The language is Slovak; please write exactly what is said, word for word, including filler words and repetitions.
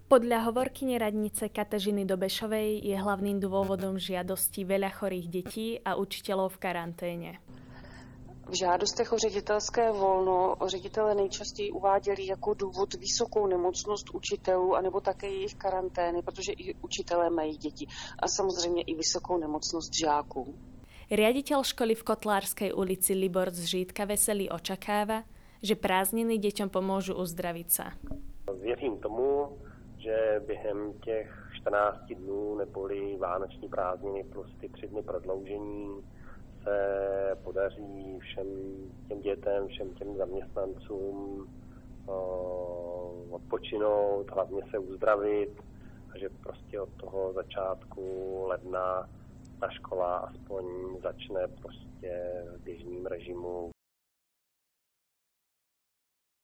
Podľa hovorkyne radnice Katežiny Dobešovej je hlavným dôvodom žiadosti veľa chorých detí a učiteľov v karanténe. V žádostech o ředitelské volno ředitelé nejčastěji uváděli jako důvod vysokou nemocnost učitelů anebo také jejich karantény, protože i učitelé mají děti a samozřejmě i vysokou nemocnost žáků. Riaditeľ školy v Kotlárskej ulici Libor z Žítka Veselý očakáva, že prázdniny deťom pomôžu uzdraviť sa. Věřím tomu, že během těch čtrnáct dnů neboli vánoční prázdniny plus ty tři dny prodloužení se podaří všem těm dětem, všem těm zaměstnancům odpočinout, hlavně se uzdravit a že prostě od toho začátku ledna ta škola aspoň začne prostě v běžným režimu